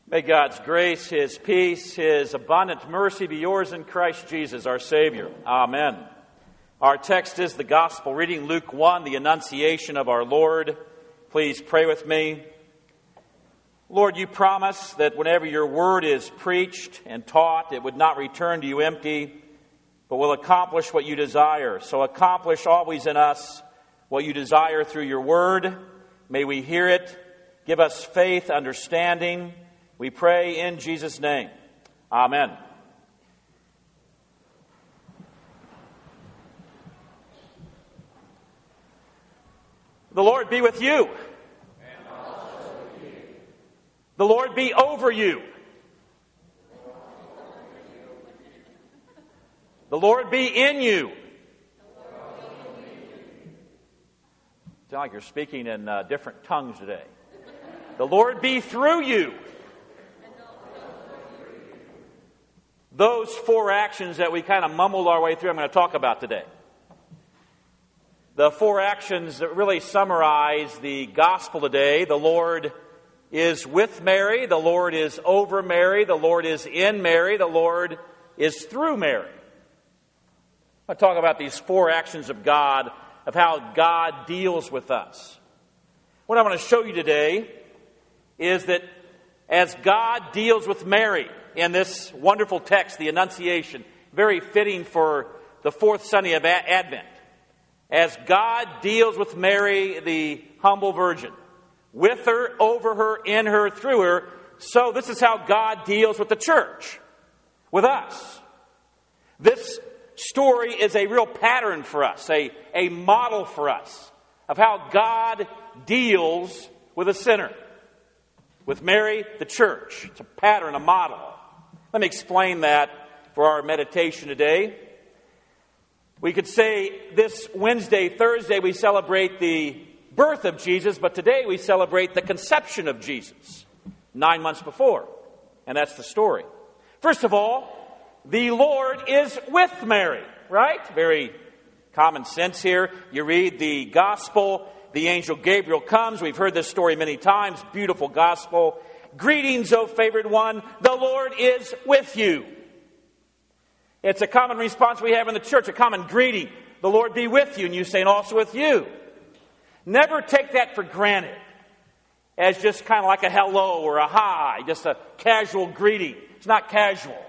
May God's grace, His peace, His abundant mercy be yours in Christ Jesus, our Savior. Amen. Our text is the Gospel reading, Luke 1, the Annunciation of our Lord. Please pray with me. Lord, you promise that whenever your word is preached and taught, it would not return to you empty, but will accomplish what you desire. So accomplish always in us what you desire through your word. May we hear it. Give us faith, understanding. We pray in Jesus' name. Amen. The Lord be with you. And also with you. The Lord be over you. The Lord be in you. Sound like you're speaking in different tongues today. The Lord be through you. Those four actions that we kind of mumbled our way through, I'm going to talk about today. The four actions that really summarize the gospel today. The Lord is with Mary. The Lord is over Mary. The Lord is in Mary. The Lord is through Mary. I talk about these four actions of God, of how God deals with us. What I want to show you today is that as God deals with Mary in this wonderful text, the Annunciation, very fitting for the fourth Sunday of Advent, as God deals with Mary, the humble virgin, with her, over her, in her, through her, so this is how God deals with the church, with us. This story is a real pattern for us, a model for us of how God deals with a sinner. With Mary, the church. It's a pattern, a model. Let me explain that for our meditation today. We could say this Wednesday, Thursday, we celebrate the birth of Jesus, but today we celebrate the conception of Jesus, 9 months before. And that's the story. First of all, the Lord is with Mary, right? Very common sense here. You read the gospel, the angel Gabriel comes. We've heard this story many times. Beautiful gospel. Greetings, O favored one. The Lord is with you. It's a common response we have in the church, a common greeting. The Lord be with you. And you say, and also with you. Never take that for granted as just kind of like a hello or a hi, just a casual greeting. It's not casual.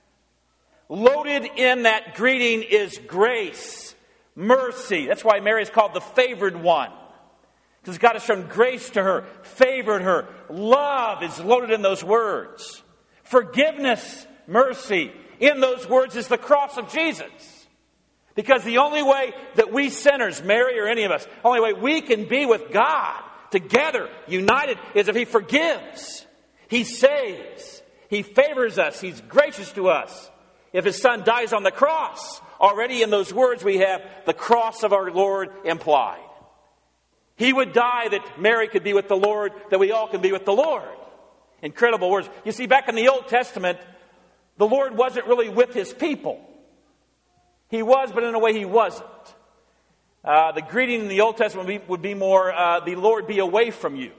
Loaded in that greeting is grace, mercy. That's why Mary is called the favored one. Because God has shown grace to her, favored her. Love is loaded in those words. Forgiveness, mercy. In those words is the cross of Jesus. Because the only way that we sinners, Mary or any of us, only way we can be with God together, united, is if He forgives. He saves. He favors us. He's gracious to us. If His Son dies on the cross, already in those words we have the cross of our Lord implied. He would die that Mary could be with the Lord, that we all can be with the Lord. Incredible words. You see, back in the Old Testament, the Lord wasn't really with His people. He was, but in a way He wasn't. The greeting in the Old Testament would be more, the Lord be away from you.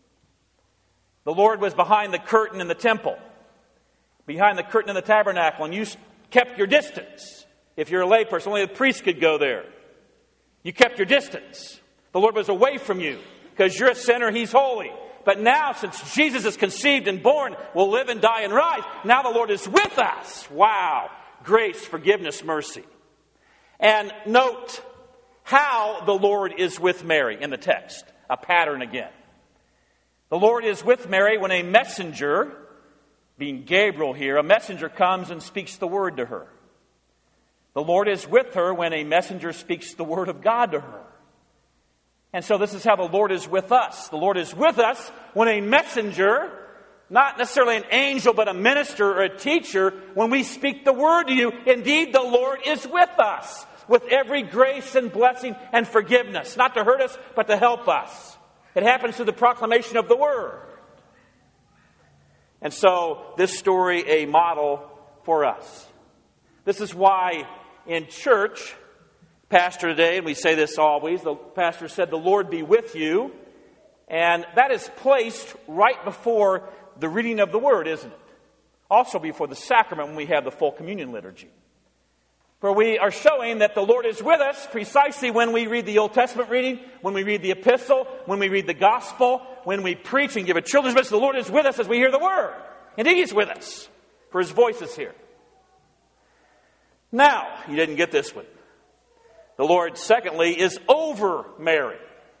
The Lord was behind the curtain in the temple, behind the curtain in the tabernacle, and you kept your distance. If you're a layperson, only the priest could go there. You kept your distance. The Lord was away from you because you're a sinner, He's holy. But now, since Jesus is conceived and born, will live and die and rise, now the Lord is with us. Wow. Grace, forgiveness, mercy. And note how the Lord is with Mary in the text. A pattern again. The Lord is with Mary when a messenger, being Gabriel here, a messenger comes and speaks the word to her. The Lord is with her when a messenger speaks the word of God to her. And so this is how the Lord is with us. The Lord is with us when a messenger, not necessarily an angel, but a minister or a teacher, when we speak the word to you, indeed the Lord is with us with every grace and blessing and forgiveness, not to hurt us, but to help us. It happens through the proclamation of the word. And so this story, a model for us. This is why in church, pastor today, and we say this always, the pastor said, the Lord be with you. And that is placed right before the reading of the Word, isn't it? Also before the sacrament when we have the full communion liturgy. For we are showing that the Lord is with us precisely when we read the Old Testament reading, when we read the epistle, when we read the gospel, when we preach and give a children's message. The Lord is with us as we hear the Word. Indeed, He's with us, for His voice is here. Now, you didn't get this one. The Lord, secondly, is over Mary.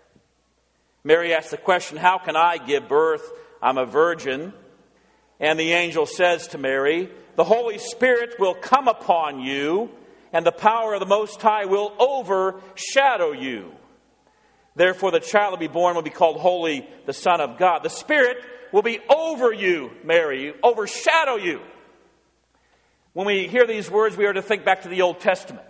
Mary asks the question, how can I give birth? I'm a virgin. And the angel says to Mary, the Holy Spirit will come upon you, and the power of the Most High will overshadow you. Therefore, the child will be born will be called Holy, the Son of God. The Spirit will be over you, Mary, overshadow you. When we hear these words, we are to think back to the Old Testament.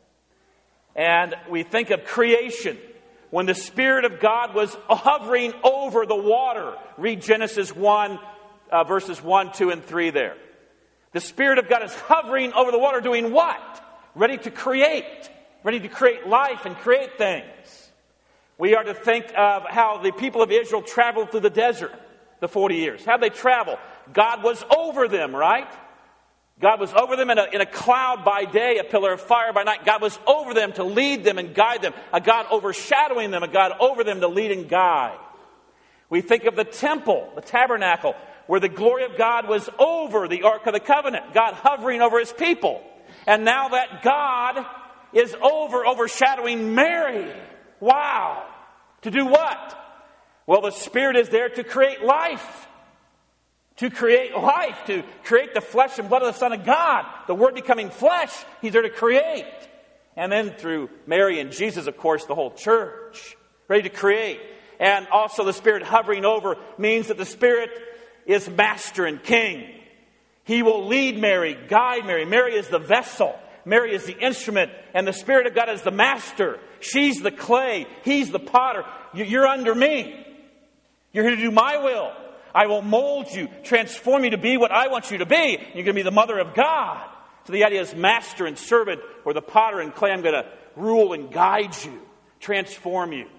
And we think of creation, when the Spirit of God was hovering over the water. Read Genesis 1, verses 1, 2, and 3 there. The Spirit of God is hovering over the water doing what? Ready to create life and create things. We are to think of how the people of Israel traveled through the desert the 40 years. How'd they travel? God was over them, right? God was over them in a cloud by day, a pillar of fire by night. God was over them to lead them and guide them. A God overshadowing them, a God over them to lead and guide. We think of the temple, the tabernacle, where the glory of God was over the Ark of the Covenant, God hovering over His people. And now that God is overshadowing Mary. Wow! To do what? Well, the Spirit is there to create life. To create life, to create the flesh and blood of the Son of God. The Word becoming flesh, He's there to create. And then through Mary and Jesus, of course, the whole church. Ready to create. And also the Spirit hovering over means that the Spirit is master and king. He will lead Mary, guide Mary. Mary is the vessel. Mary is the instrument. And the Spirit of God is the master. She's the clay. He's the potter. You're under me. You're here to do my will. I will mold you, transform you to be what I want you to be. You're going to be the mother of God. So the idea is master and servant, or the potter and clay. I'm going to rule and guide you, transform you.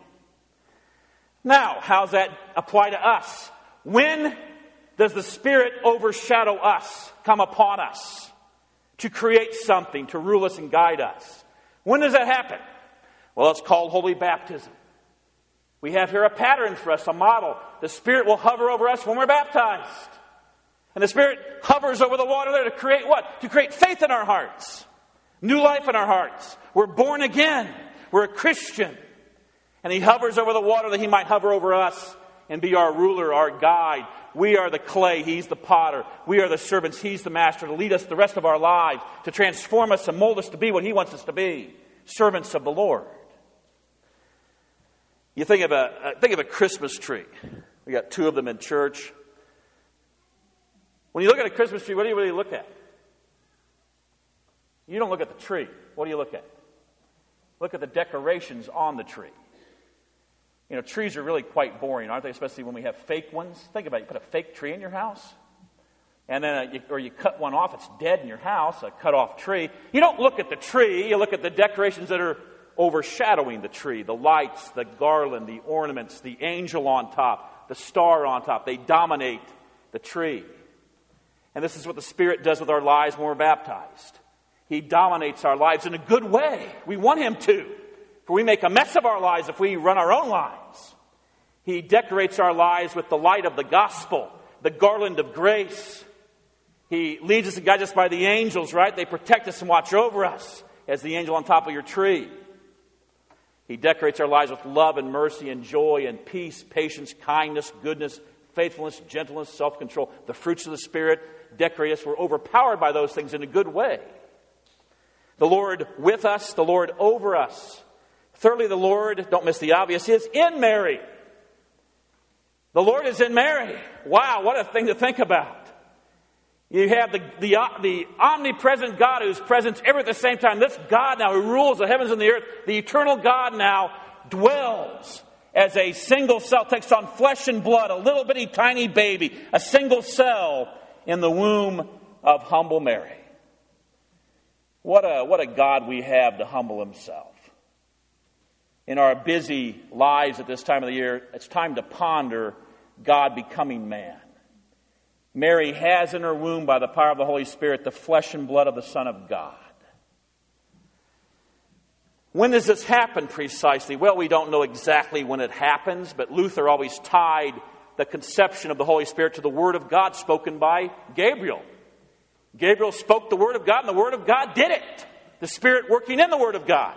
Now, how does that apply to us? When does the Spirit overshadow us, come upon us, to create something, to rule us and guide us? When does that happen? Well, it's called holy baptism. We have here a pattern for us, a model. The Spirit will hover over us when we're baptized. And the Spirit hovers over the water there to create what? To create faith in our hearts. New life in our hearts. We're born again. We're a Christian. And He hovers over the water that He might hover over us and be our ruler, our guide. We are the clay, He's the potter. We are the servants, He's the master, to lead us the rest of our lives, to transform us and mold us to be what He wants us to be, servants of the Lord. You think of a Christmas tree. We got 2 of them in church. When you look at a Christmas tree, what do you really look at? You don't look at the tree. What do you look at? Look at the decorations on the tree. You know, trees are really quite boring, aren't they? Especially when we have fake ones. Think about it. You put a fake tree in your house, and then you cut one off. It's dead in your house, a cut-off tree. You don't look at the tree. You look at the decorations that are overshadowing the tree. The lights, the garland, the ornaments, the angel on top, the star on top. They dominate the tree. And this is what the Spirit does with our lives when we're baptized. He dominates our lives in a good way. We want Him to. For we make a mess of our lives if we run our own lives. He decorates our lives with the light of the gospel, the garland of grace. He leads us and guides us by the angels, right? They protect us and watch over us as the angel on top of your tree. He decorates our lives with love and mercy and joy and peace, patience, kindness, goodness, faithfulness, gentleness, self-control. The fruits of the Spirit decorate us. We're overpowered by those things in a good way. The Lord with us, the Lord over us. Thirdly, the Lord, don't miss the obvious, is in Mary. The Lord is in Mary. Wow, what a thing to think about. You have the omnipresent God who's present everywhere at the same time. This God now who rules the heavens and the earth, the eternal God now dwells as a single cell, takes on flesh and blood, a little bitty tiny baby, a single cell in the womb of humble Mary. What a God we have to humble Himself. In our busy lives at this time of the year, it's time to ponder God becoming man. Mary has in her womb, by the power of the Holy Spirit, the flesh and blood of the Son of God. When does this happen precisely? Well, we don't know exactly when it happens, but Luther always tied the conception of the Holy Spirit to the Word of God spoken by Gabriel. Gabriel spoke the Word of God, and the Word of God did it. The Spirit working in the Word of God.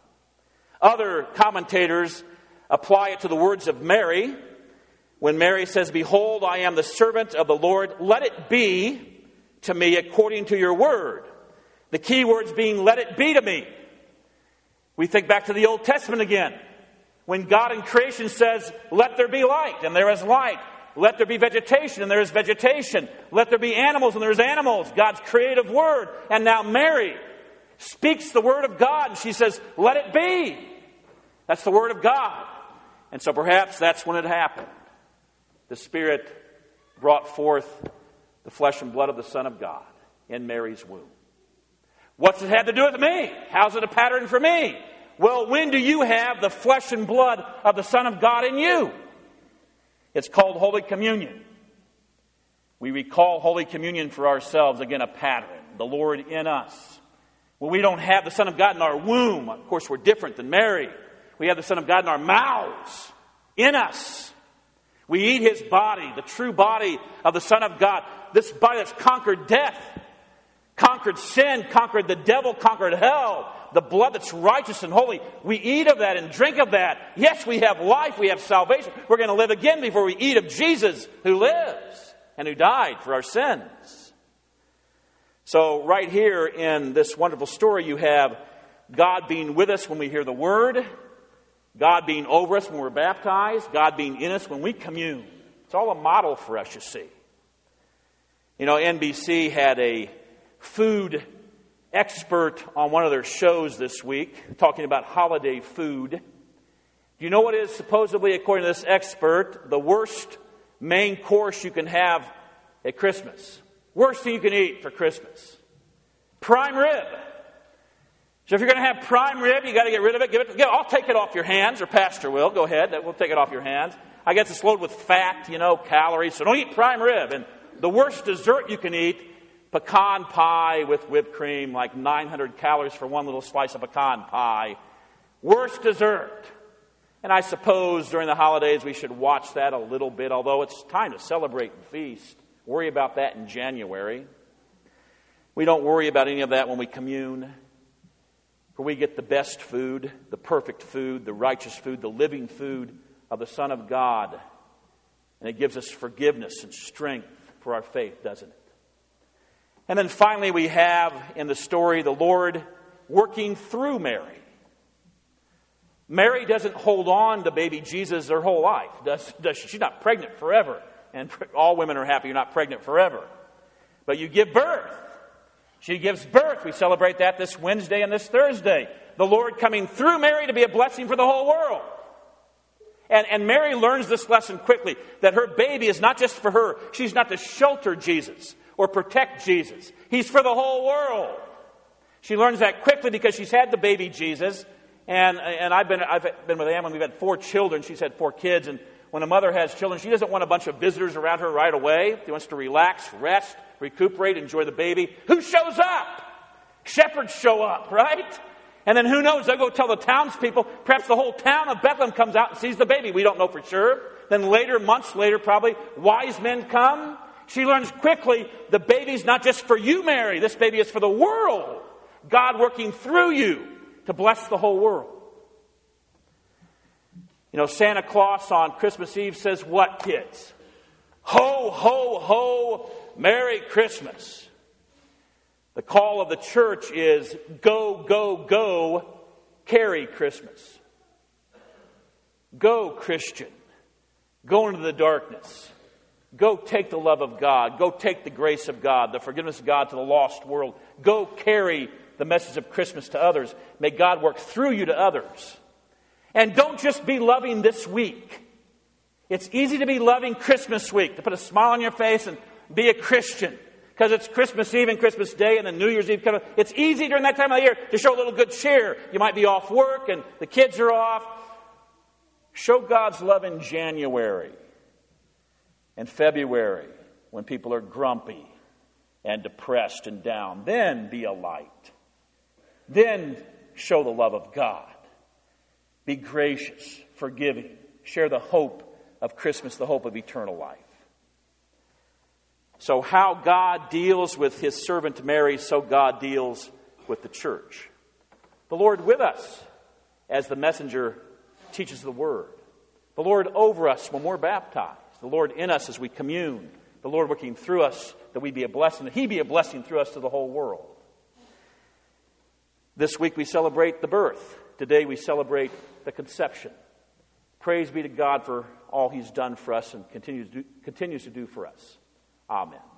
Other commentators apply it to the words of Mary. When Mary says, "Behold, I am the servant of the Lord. Let it be to me according to your word." The key words being, "Let it be to me." We think back to the Old Testament again. When God in creation says, "Let there be light," and there is light. "Let there be vegetation," and there is vegetation. "Let there be animals," and there is animals. God's creative word. And now Mary speaks the word of God, and she says, "Let it be." That's the word of God. And so perhaps that's when it happened. The Spirit brought forth the flesh and blood of the Son of God in Mary's womb. What's it had to do with me? How's it a pattern for me? Well, when do you have the flesh and blood of the Son of God in you? It's called Holy Communion. We recall Holy Communion for ourselves, again, a pattern. The Lord in us. When we don't have the Son of God in our womb, of course we're different than Mary. We have the Son of God in our mouths, in us. We eat His body, the true body of the Son of God. This body that's conquered death, conquered sin, conquered the devil, conquered hell. The blood that's righteous and holy. We eat of that and drink of that. Yes, we have life, we have salvation. We're going to live again before we eat of Jesus who lives and who died for our sins. So right here in this wonderful story, you have God being with us when we hear the Word, God being over us when we're baptized, God being in us when we commune. It's all a model for us, you see. You know, NBC had a food expert on one of their shows this week talking about holiday food. Do you know what is supposedly, according to this expert, the worst main course you can have at Christmas? Worst thing you can eat for Christmas? Prime rib. So if you're going to have prime rib, you got to get rid of it. I'll take it off your hands, or Pastor will. Go ahead. We'll take it off your hands. I guess it's loaded with fat, calories. So don't eat prime rib. And the worst dessert you can eat, pecan pie with whipped cream, like 900 calories for one little slice of pecan pie. Worst dessert. And I suppose during the holidays we should watch that a little bit, although it's time to celebrate and feast. Worry about that in January. We don't worry about any of that when we commune. For we get the best food, the perfect food, the righteous food, the living food of the Son of God. And it gives us forgiveness and strength for our faith, doesn't it? And then finally we have in the story the Lord working through Mary. Mary doesn't hold on to baby Jesus her whole life, does she? She's not pregnant forever. And all women are happy you're not pregnant forever. But you give birth. She gives birth. We celebrate that this Wednesday and this Thursday. The Lord coming through Mary to be a blessing for the whole world. And Mary learns this lesson quickly, that her baby is not just for her. She's not to shelter Jesus or protect Jesus. He's for the whole world. She learns that quickly because she's had the baby Jesus. And I've been with Anne when we've had 4 children. She's had 4 kids. And when a mother has children, she doesn't want a bunch of visitors around her right away. She wants to relax, rest, recuperate, enjoy the baby. Who shows up? Shepherds show up, right? And then who knows? They'll go tell the townspeople. Perhaps the whole town of Bethlehem comes out and sees the baby. We don't know for sure. Then later, months later probably, wise men come. She learns quickly the baby's not just for you, Mary. This baby is for the world. God working through you to bless the whole world. Santa Claus on Christmas Eve says what, kids? Ho, ho, ho, Merry Christmas. The call of the church is go, go, go, carry Christmas. Go, Christian. Go into the darkness. Go take the love of God. Go take the grace of God, the forgiveness of God to the lost world. Go carry the message of Christmas to others. May God work through you to others. And don't just be loving this week. It's easy to be loving Christmas week, to put a smile on your face and be a Christian. Because it's Christmas Eve and Christmas Day and then New Year's Eve coming. It's easy during that time of the year to show a little good cheer. You might be off work and the kids are off. Show God's love in January and February when people are grumpy and depressed and down. Then be a light. Then show the love of God. Be gracious, forgiving. Share the hope of Christmas, the hope of eternal life. So how God deals with his servant Mary, so God deals with the church. The Lord with us as the messenger teaches the word. The Lord over us when we're baptized. The Lord in us as we commune. The Lord working through us that we be a blessing, that he be a blessing through us to the whole world. This week we celebrate the birth. Today we celebrate the conception. Praise be to God for all he's done for us and continues to do for us. Amen.